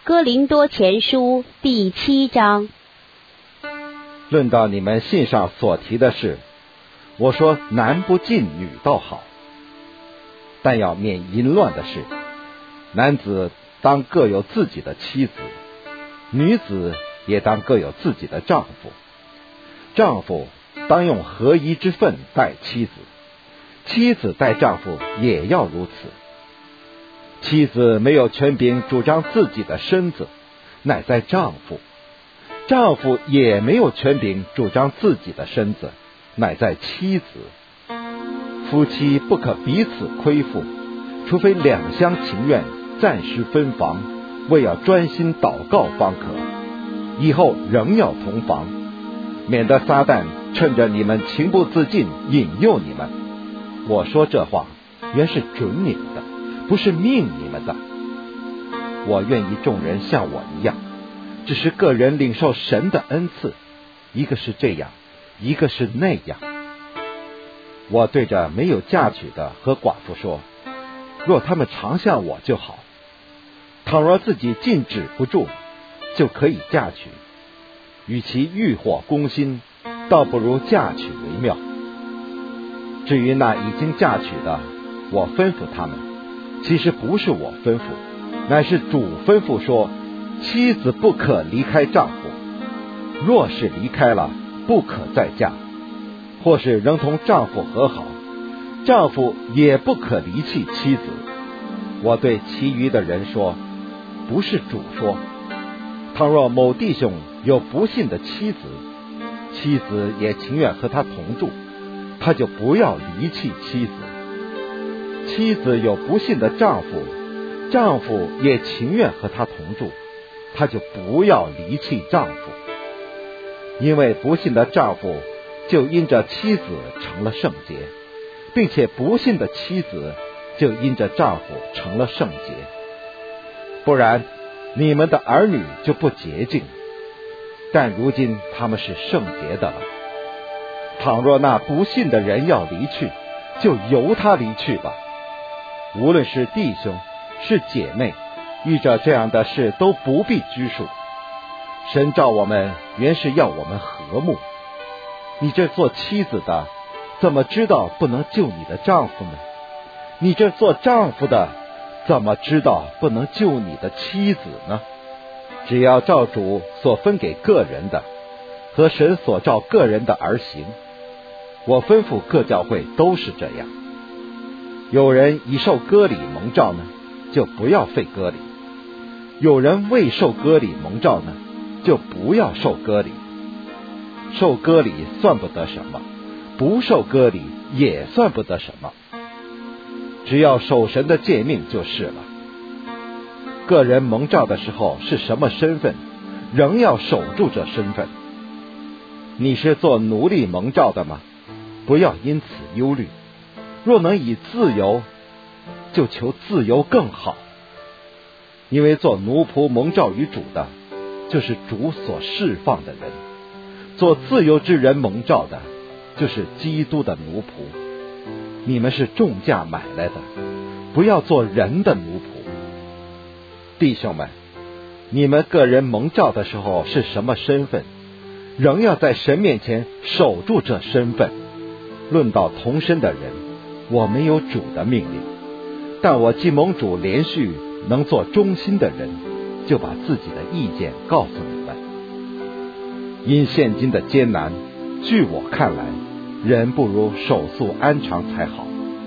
哥林多前书第7章。 论到你们信上所提的事，我说男不近女倒好，但要免淫乱的事。男子当各有自己的妻子，女子也当各有自己的丈夫。丈夫当用合一之分待妻子，妻子待丈夫也要如此。妻子没有权柄主张自己的身子，乃在丈夫；丈夫也没有权柄主张自己的身子，乃在妻子。夫妻不可彼此亏负，除非两厢情愿，暂时分房，为要专心祷告方可，以后仍要同房，免得撒旦趁着你们情不自禁引诱你们。我说这话原是准你们的，不是命你们的。我愿意众人像我一样，只是个人领受神的恩赐，一个是这样，一个是那样。我对着没有嫁娶的和寡妇说，若他们常像我就好，倘若自己禁止不住，就可以嫁娶。与其欲火攻心，倒不如嫁娶为妙。至于那已经嫁娶的，我吩咐他们，其实不是我吩咐，乃是主吩咐说，妻子不可离开丈夫，若是离开了，不可再嫁；或是仍同丈夫和好，丈夫也不可离弃妻子。我对其余的人说，不是主说，倘若某弟兄有不信的妻子，妻子也情愿和他同住，他就不要离弃妻子；妻子有不信的丈夫，丈夫也情愿和他同住，他就不要离弃丈夫。因为不信的丈夫就因着妻子成了圣洁，并且不信的妻子就因着丈夫成了圣洁。不然你们的儿女就不洁净，但如今他们是圣洁的了。倘若那不信的人要离去，就由他离去吧。无论是弟兄是姐妹，遇着这样的事都不必拘束。神召我们原是要我们和睦。你这做妻子的，怎么知道不能救你的丈夫呢？你这做丈夫的，怎么知道不能救你的妻子呢？只要照主所分给个人的，和神所照个人的而行。我吩咐各教会都是这样。有人已受割礼蒙召呢，就不要废割礼；有人未受割礼蒙召呢，就不要受割礼。受割礼算不得什么，不受割礼也算不得什么，只要守神的诫命就是了。个人蒙召的时候是什么身份，仍要守住这身份。你是做奴隶蒙召的吗？不要因此忧虑，若能以自由，就求自由更好。因为做奴仆蒙召于主的，就是主所释放的人；做自由之人蒙召的，就是基督的奴仆。你们是重价买来的，不要做人的奴仆。弟兄们，你们个人蒙召的时候是什么身份，仍要在神面前守住这身份。论到同身的人，我没有主的命令，但我既蒙主连续能做忠心的人，就把自己的意见告诉你们。因现今的艰难，据我看来，人不如手速安常才好。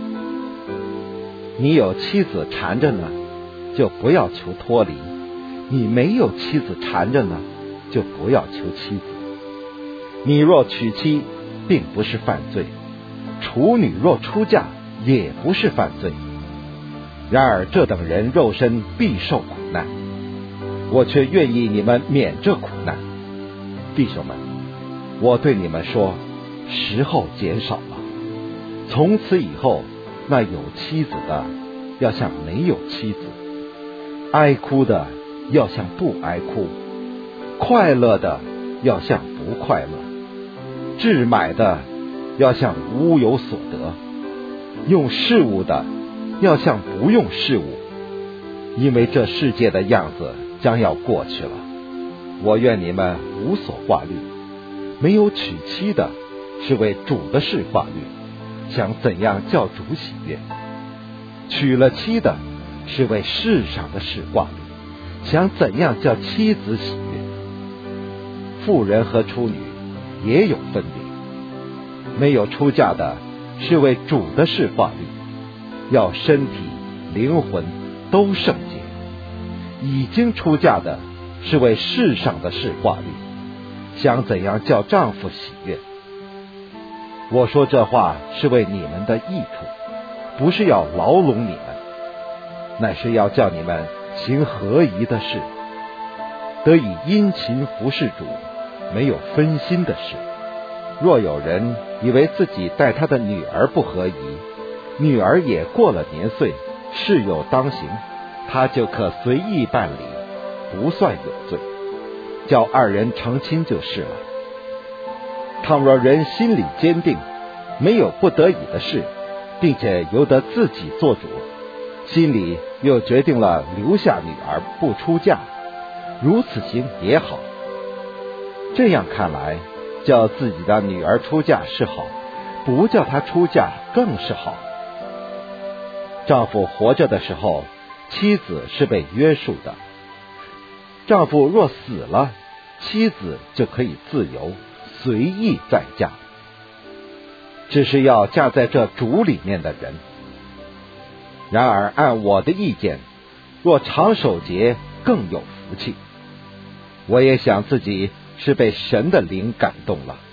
你有妻子缠着呢，就不要求脱离；你没有妻子缠着呢，就不要求妻子。你若娶妻，并不是犯罪；处女若出嫁，也不是犯罪。然而这等人肉身必受苦难，我却愿意你们免这苦难。弟兄们，我对你们说，时候减少了。从此以后，那有妻子的要像没有妻子，哀哭的要像不哀哭，快乐的要像不快乐，置买的要像无有所得，用事物的要像不用事物。 因为这世界的样子将要过去了。我愿你们无所挂虑。没有娶妻的，是为主的事挂虑，想怎样叫主喜悦；娶了妻的，是为世上的事挂虑，想怎样叫妻子喜悦。妇人和处女也有分别，没有出嫁的，是为主的事挂虑，要身体灵魂都圣洁；已经出嫁的，是为世上的事挂虑，想怎样叫丈夫喜悦。我说这话是为你们的益处，不是要牢笼你们，乃是要叫你们行合宜的事，得以殷勤服侍主，没有分心的事。若有人以为自己待他的女儿不合宜，女儿也过了年岁，事有当行，他就可随意办理，不算有罪，叫二人成亲就是了。倘若人心里坚定，没有不得已的事，并且由得自己做主，心里又决定了留下女儿不出嫁，如此行也好。这样看来，叫自己的女儿出嫁是好，不叫她出嫁更是好。丈夫活着的时候，妻子是被约束的；丈夫若死了，妻子就可以自由随意再嫁，只是要嫁在这主里面的人。然而按我的意见，若常守节更有福气。我也想自己是被神的灵感动了。